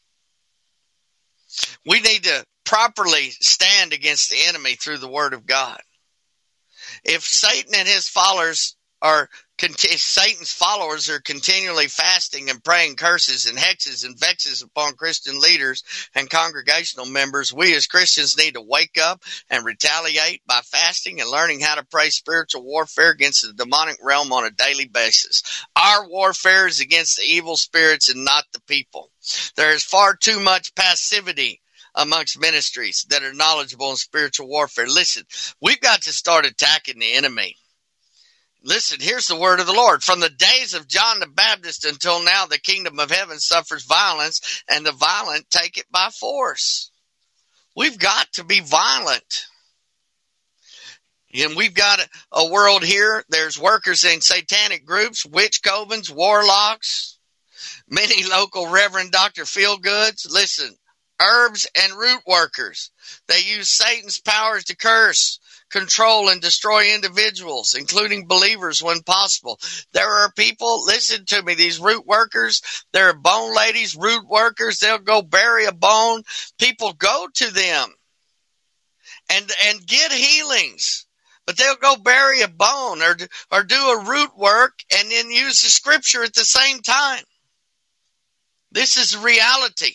We need to properly stand against the enemy through the word of God. If Satan and his followers Satan's followers are continually fasting and praying curses and hexes and vexes upon Christian leaders and congregational members, we as Christians need to wake up and retaliate by fasting and learning how to pray spiritual warfare against the demonic realm on a daily basis. Our warfare is against the evil spirits and not the people. There is far too much passivity amongst ministries that are knowledgeable in spiritual warfare. Listen, we've got to start attacking the enemy. Listen, here's the word of the Lord. From the days of John the Baptist until now, the kingdom of heaven suffers violence, and the violent take it by force. We've got to be violent. And we've got a world here. There's workers in satanic groups, witch covens, warlocks, many local Reverend Dr. Feelgoods. Listen, herbs and root workers. They use Satan's powers to curse, control, and destroy individuals, including believers when possible. There are people, listen to me, these root workers, there are bone ladies, root workers, they'll go bury a bone. People go to them and get healings. But they'll go bury a bone or do a root work and then use the scripture at the same time. This is reality.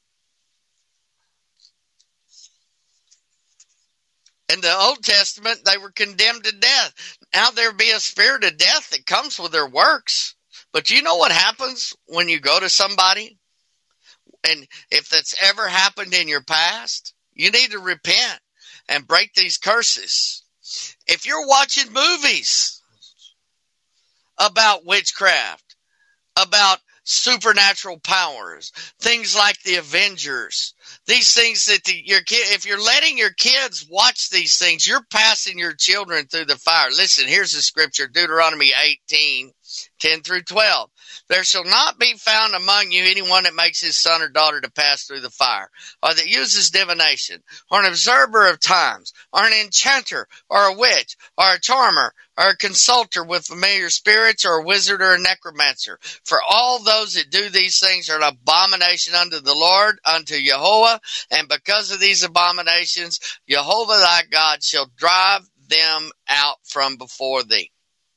In the Old Testament, they were condemned to death. Now there be a spirit of death that comes with their works. But you know what happens when you go to somebody? And if that's ever happened in your past, you need to repent and break these curses. If you're watching movies about witchcraft, about supernatural powers, things like the Avengers, these things that if you're letting your kids watch these things, you're passing your children through the fire. Listen, here's the scripture, Deuteronomy 18:10-12. There shall not be found among you anyone that makes his son or daughter to pass through the fire, or that uses divination, or an observer of times, or an enchanter, or a witch, or a charmer, or a consulter with familiar spirits, or a wizard, or a necromancer. For all those that do these things are an abomination unto the Lord, unto Jehovah, and because of these abominations, Jehovah thy God shall drive them out from before thee.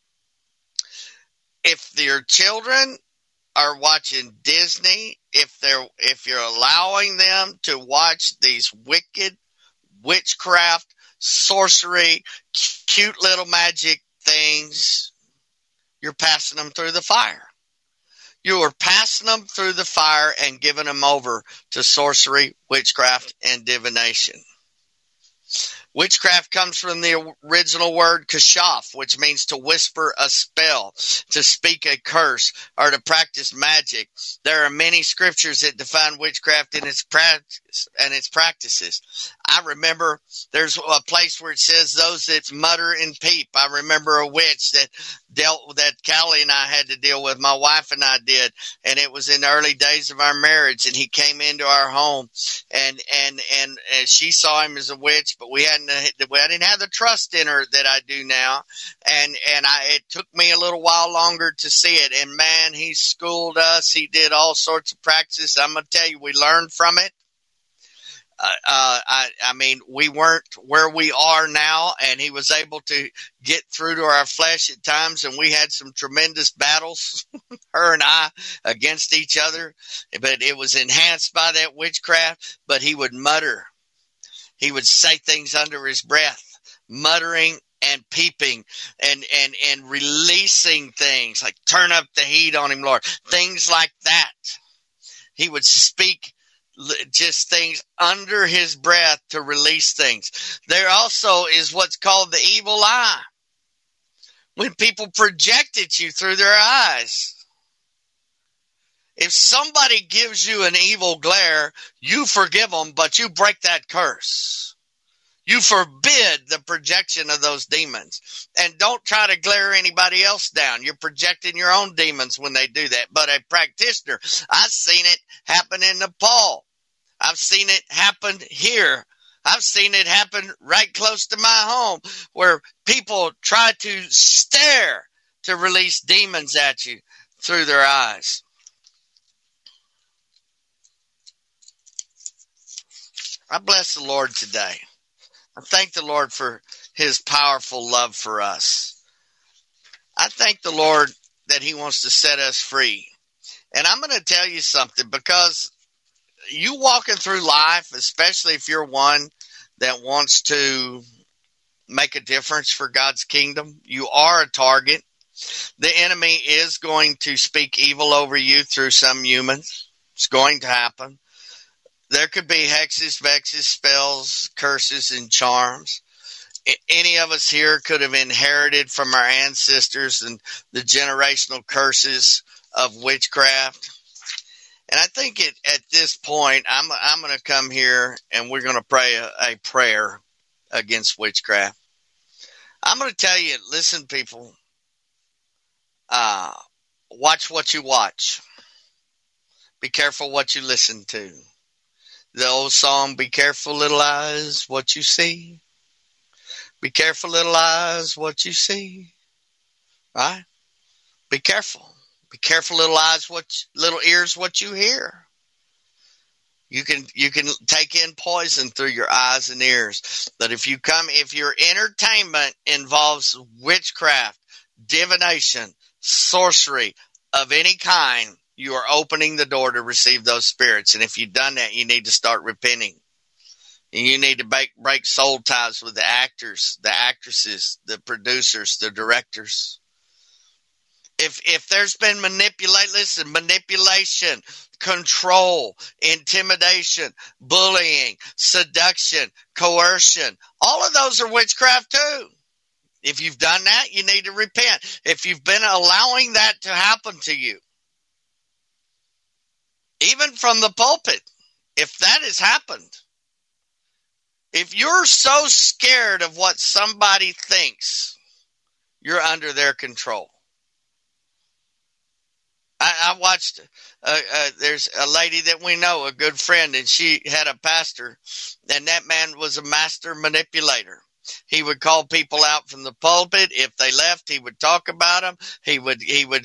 If your children are watching Disney, if you're allowing them to watch these wicked witchcraft, sorcery, cute little magic things, you're passing them through the fire. You are passing them through the fire and giving them over to sorcery, witchcraft, and divination. Witchcraft comes from the original word kashaf, which means to whisper a spell, to speak a curse, or to practice magic. There are many scriptures that define witchcraft and its practices. I remember there's a place where it says those that mutter and peep. I remember a witch that Callie and I had to deal with, my wife and I did, and it was in the early days of our marriage, and he came into our home, and she saw him as a witch, but I didn't have the trust in her that I do now, and it took me a little while longer to see it, and man, he schooled us, he did all sorts of practices. I'm going to tell you, we learned from it. I mean, we weren't where we are now, and he was able to get through to our flesh at times, and we had some tremendous battles, her and I, against each other, but it was enhanced by that witchcraft. But he would mutter. He would say things under his breath, muttering and peeping and releasing things like, turn up the heat on him, Lord, things like that. He would speak just things under his breath to release things. There also is what's called the evil eye. When people project at you through their eyes. If somebody gives you an evil glare, you forgive them, but you break that curse. You forbid the projection of those demons. And don't try to glare anybody else down. You're projecting your own demons when they do that. But a practitioner, I've seen it happen in Nepal. I've seen it happen here. I've seen it happen right close to my home, where people try to stare to release demons at you through their eyes. I bless the Lord today. I thank the Lord for his powerful love for us. I thank the Lord that he wants to set us free. And I'm going to tell you something, because you walking through life, especially if you're one that wants to make a difference for God's kingdom, you are a target. The enemy is going to speak evil over you through some humans. It's going to happen. There could be hexes, vexes, spells, curses, and charms. any of us here could have inherited from our ancestors and the generational curses of witchcraft. And I think at this point, I'm going to come here and we're going to pray a prayer against witchcraft. I'm going to tell you, listen, people, watch what you watch. Be careful what you listen to. The old song, be careful, little eyes, what you see. Be careful, little eyes, what you see. Right? Be careful. Be careful, little eyes, little ears, what you hear. You can take in poison through your eyes and ears. But if your entertainment involves witchcraft, divination, sorcery of any kind, you are opening the door to receive those spirits. And if you've done that, you need to start repenting. And you need to break soul ties with the actors, the actresses, the producers, the directors. If there's been manipulation, control, intimidation, bullying, seduction, coercion, all of those are witchcraft too. If you've done that, you need to repent. If you've been allowing that to happen to you, even from the pulpit, if that has happened, if you're so scared of what somebody thinks, you're under their control. I watched, there's a lady that we know, a good friend, and she had a pastor, and that man was a master manipulator. He would call people out from the pulpit. If they left, he would talk about them. But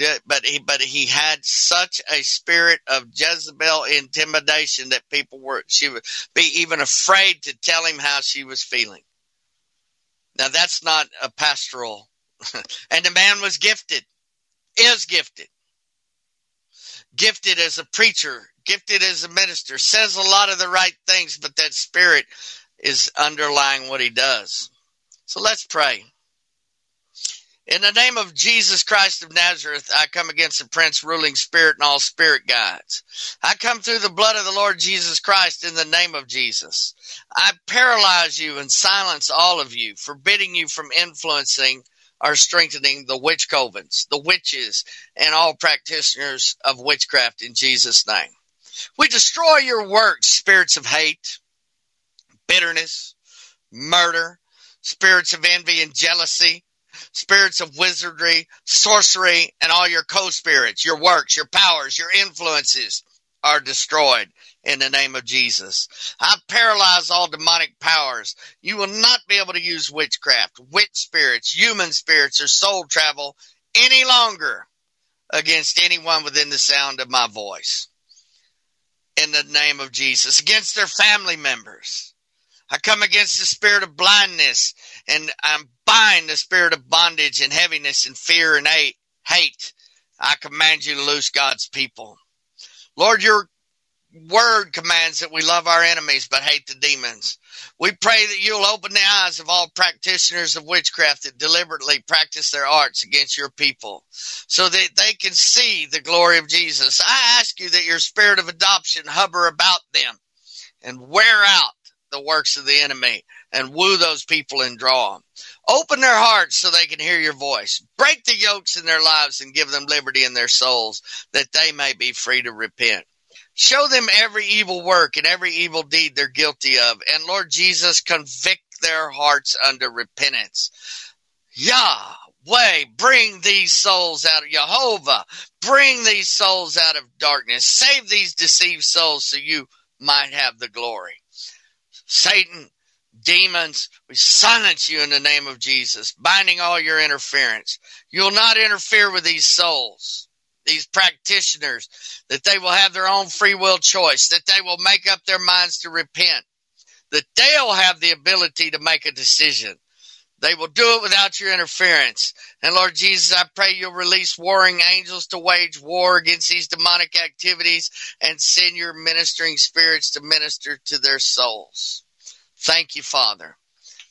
he had such a spirit of Jezebel intimidation that she would be even afraid to tell him how she was feeling. Now that's not a pastoral. And the man was gifted, is gifted. Gifted as a preacher, gifted as a minister, says a lot of the right things, but that spirit is underlying what he does. So let's pray. In the name of Jesus Christ of Nazareth, I come against the prince, ruling spirit, and all spirit guides. I come through the blood of the Lord Jesus Christ in the name of Jesus. I paralyze you and silence all of you, forbidding you from influencing or strengthening the witch covens, the witches, and all practitioners of witchcraft in Jesus' name. We destroy your works, spirits of hate, bitterness, murder, spirits of envy and jealousy, spirits of wizardry, sorcery, and all your co-spirits, your works, your powers, your influences are destroyed in the name of Jesus. I paralyze all demonic powers. You will not be able to use witchcraft, witch spirits, human spirits, or soul travel any longer against anyone within the sound of my voice. In the name of Jesus, against their family members. I come against the spirit of blindness, and I bind the spirit of bondage and heaviness and fear and hate. I command you to loose God's people. Lord, your word commands that we love our enemies but hate the demons. We pray that you'll open the eyes of all practitioners of witchcraft that deliberately practice their arts against your people so that they can see the glory of Jesus. I ask you that your spirit of adoption hover about them and wear out the works of the enemy and woo those people and draw them. Open their hearts so they can hear your voice. Break the yokes in their lives and give them liberty in their souls that they may be free to repent. Show them every evil work and every evil deed they're guilty of. And Lord Jesus, convict their hearts unto repentance. Yahweh, bring these souls out of Jehovah. Bring these souls out of darkness. Save these deceived souls so you might have the glory. Satan, demons, we silence you in the name of Jesus, binding all your interference. You'll not interfere with these souls, these practitioners, that they will have their own free will choice, that they will make up their minds to repent, that they'll have the ability to make a decision. They will do it without your interference. And Lord Jesus, I pray you'll release warring angels to wage war against these demonic activities and send your ministering spirits to minister to their souls. Thank you, Father.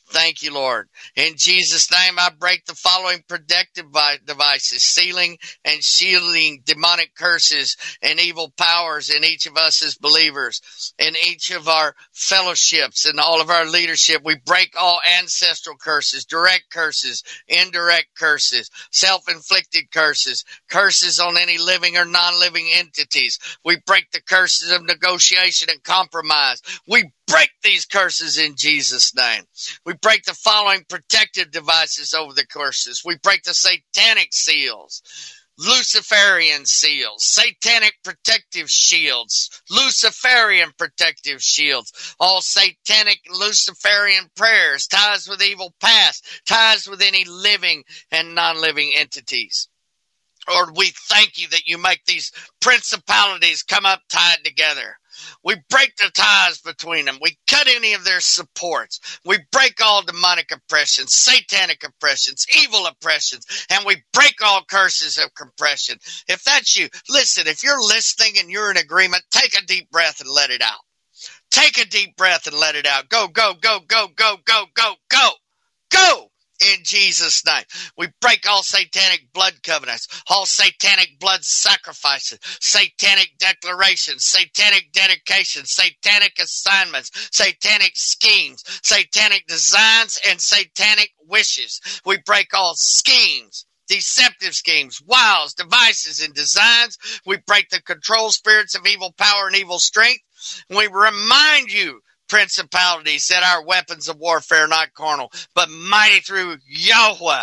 Thank you, Lord. In Jesus' name, I break the following protective devices, sealing and shielding demonic curses and evil powers in each of us as believers, in each of our fellowships and all of our leadership. We break all ancestral curses, direct curses, indirect curses, self-inflicted curses, curses on any living or non-living entities. We break the curses of negotiation and compromise. We break these curses in Jesus' name. We break the following protective devices over the curses. We break the satanic seals, Luciferian seals, satanic protective shields, Luciferian protective shields, all satanic Luciferian prayers, ties with evil past, ties with any living and non-living entities. Lord, we thank you that you make these principalities come up tied together. We break the ties between them. We cut any of their supports. We break all demonic oppressions, satanic oppressions, evil oppressions, and we break all curses of compression. If that's you, listen, if you're listening and you're in agreement, take a deep breath and let it out. Take a deep breath and let it out. Go, go, go, go, go, go, go, go, go. In Jesus' name, we break all satanic blood covenants, all satanic blood sacrifices, satanic declarations, satanic dedications, satanic assignments, satanic schemes, satanic designs, and satanic wishes. We break all schemes, deceptive schemes, wiles, devices, and designs. We break the control spirits of evil power and evil strength. And we remind you, principalities, that our weapons of warfare are not carnal, but mighty through Jehovah,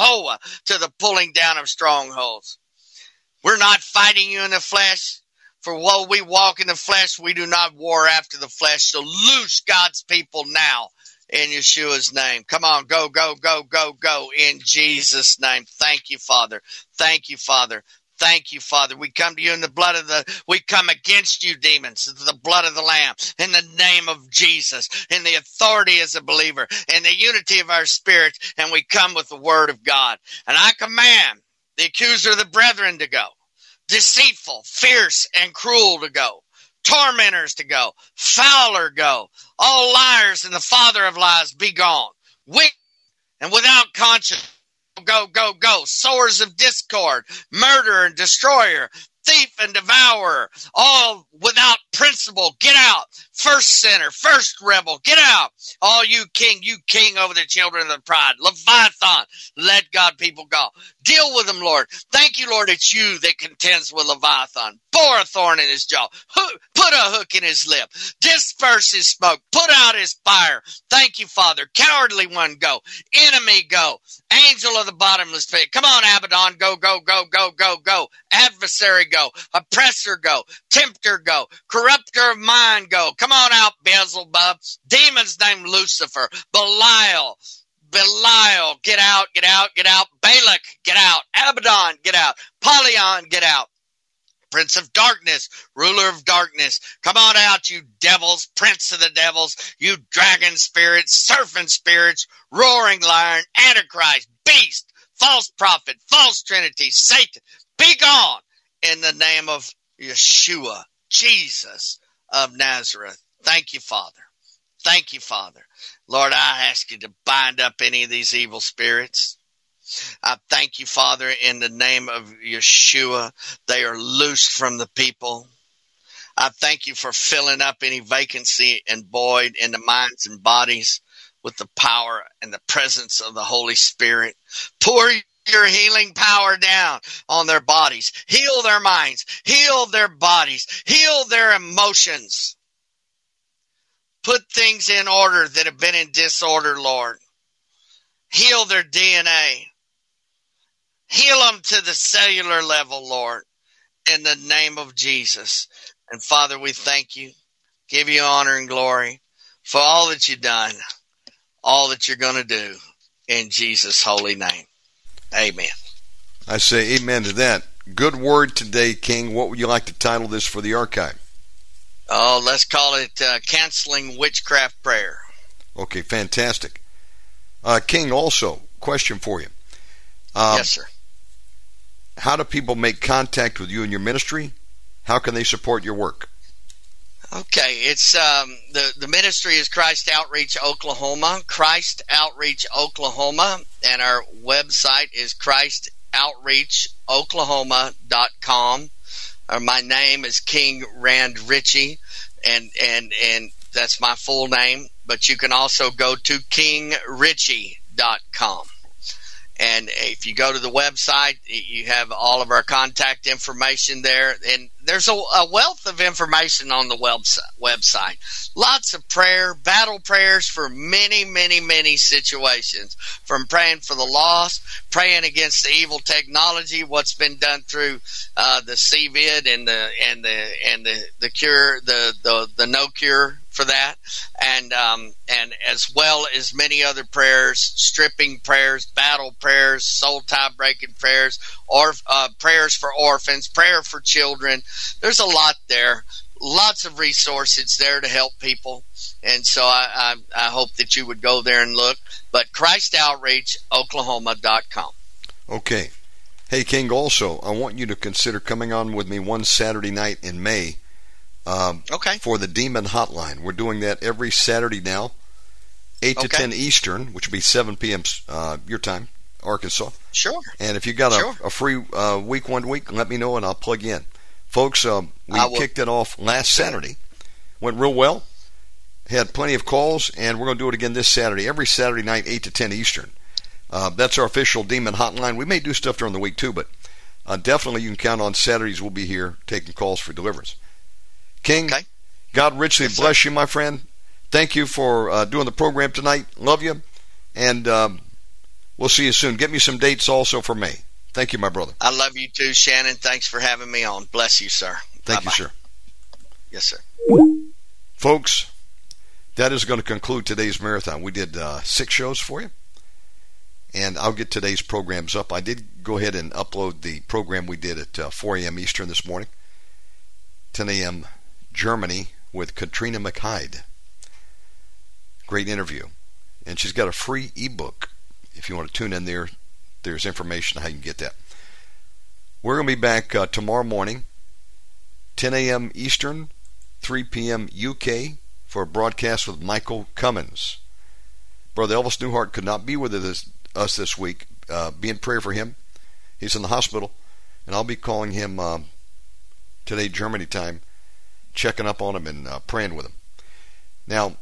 to the pulling down of strongholds. We're not fighting you in the flesh, for while we walk in the flesh, we do not war after the flesh. So loose God's people now in Yeshua's name. Come on, go, go, go, go, go in Jesus' name. Thank you, Father. Thank you, Father. Thank you, Father. We come to you in the blood of we come against you, demons, the blood of the Lamb, in the name of Jesus, in the authority as a believer, in the unity of our spirit, and we come with the word of God. And I command the accuser of the brethren to go, deceitful, fierce, and cruel to go, tormentors to go, fowler go, all liars and the father of lies be gone, wicked and without conscience. Go, go, go. Sowers of discord, murderer and destroyer, thief and devourer, all without principle, get out. First sinner, first rebel, get out. All you king over the children of the pride. Leviathan, let God people go. Deal with them, Lord. Thank you, Lord, it's you that contends with Leviathan. Bore a thorn in his jaw. Put a hook in his lip. Disperse his smoke. Put out his fire. Thank you, Father. Cowardly one, go. Enemy, go. Angel of the bottomless pit. Come on, Abaddon. Go, go, go, go, go, go. Adversary, go. Oppressor, go. Tempter, go. Corrupter of mind, go. Come on out, Beelzebub. Demons named Lucifer. Belial, get out, get out, get out. Balak, get out. Abaddon, get out. Polyon, get out. Prince of darkness, ruler of darkness. Come on out, you devils, prince of the devils, you dragon spirits, serpent spirits, roaring lion, antichrist, beast, false prophet, false trinity, Satan. Be gone in the name of Yeshua, Jesus of Nazareth. Thank you, Father. Thank you, Father. Lord, I ask you to bind up any of these evil spirits. I thank you, Father, in the name of Yeshua. They are loosed from the people. I thank you for filling up any vacancy and void in the minds and bodies with the power and the presence of the Holy Spirit. Pour your healing power down on their bodies. Heal their minds. Heal their bodies. Heal their emotions. Put things in order that have been in disorder, Lord. Heal their DNA. Heal them to the cellular level, Lord, in the name of Jesus. And Father, we thank you, give you honor and glory for all that you've done, all that you're going to do in Jesus' holy name. Amen. I say amen to that. Good word today, King. What would you like to title this for the archive? Oh, let's call it Canceling Witchcraft Prayer. Okay, fantastic. King, also, question for you. Yes, sir. How do people make contact with you and your ministry? How can they support your work? Okay, it's the ministry is Christ Outreach Oklahoma, Christ Outreach Oklahoma, and our website is ChristOutreachOklahoma.com. My name is King Rand Ritchie, and that's my full name. But you can also go to KingRitchie.com. And if you go to the website, you have all of our contact information there. And there's a wealth of information on the website. Lots of battle prayers for many, many, many situations. From praying for the lost, praying against the evil technology, what's been done through the CVID and the cure, the no cure for that, and as well as many other prayers, stripping prayers, battle prayers, soul tie breaking prayers, or prayers for orphans, prayer for children. There's a lot there, lots of resources there to help people, and so I hope that you would go there and look. But ChristOutreachOklahoma.com. Okay. Hey, King, also, I want you to consider coming on with me one Saturday night in May. Okay. For the Demon Hotline. We're doing that every Saturday now, 8 to 10 Eastern, which will be 7 p.m. Your time, Arkansas. Sure. And if you got a free week, 1 week, let me know and I'll plug you in. Folks, we kicked it off last Saturday. Went real well. Had plenty of calls, and we're going to do it again this Saturday, every Saturday night, 8 to 10 Eastern. That's our official Demon Hotline. We may do stuff during the week too, but definitely you can count on Saturdays we'll be here taking calls for deliverance. King, God richly bless you, my friend. Thank you for doing the program tonight. Love you. And we'll see you soon. Get me some dates also for May. Thank you, my brother. I love you too, Shannon. Thanks for having me on. Bless you, sir. Thank you, sir. Yes, sir. Folks, that is going to conclude today's marathon. We did 6 shows for you. And I'll get today's programs up. I did go ahead and upload the program we did at 4 a.m. Eastern this morning. 10 a.m. Germany with Katrina McHyde. Great interview. And she's got a free ebook. If you want to tune in there, there's information on how you can get that. We're going to be back tomorrow morning, 10 a.m. Eastern, 3 p.m. UK, for a broadcast with Michael Cummins. Brother Elvis Newhart could not be with us this week. Be in prayer for him. He's in the hospital, and I'll be calling him today, Germany time, checking up on him and praying with him. Now,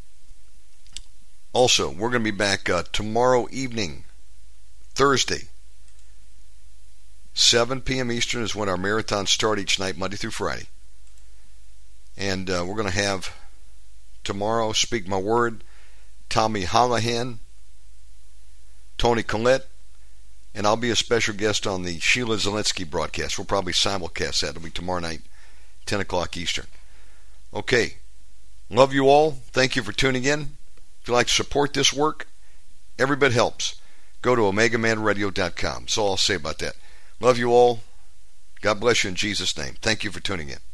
also, we're going to be back tomorrow evening, Thursday, 7 p.m. Eastern is when our marathons start each night, Monday through Friday. And we're going to have tomorrow, Speak My Word, Tommy Hallahan, Tony Collette, and I'll be a special guest on the Sheila Zielinski broadcast. We'll probably simulcast that. It'll be tomorrow night, 10 o'clock Eastern. Okay. Love you all. Thank you for tuning in. If you'd like to support this work, every bit helps. Go to OmegaManRadio.com. That's all I'll say about that. Love you all. God bless you in Jesus' name. Thank you for tuning in.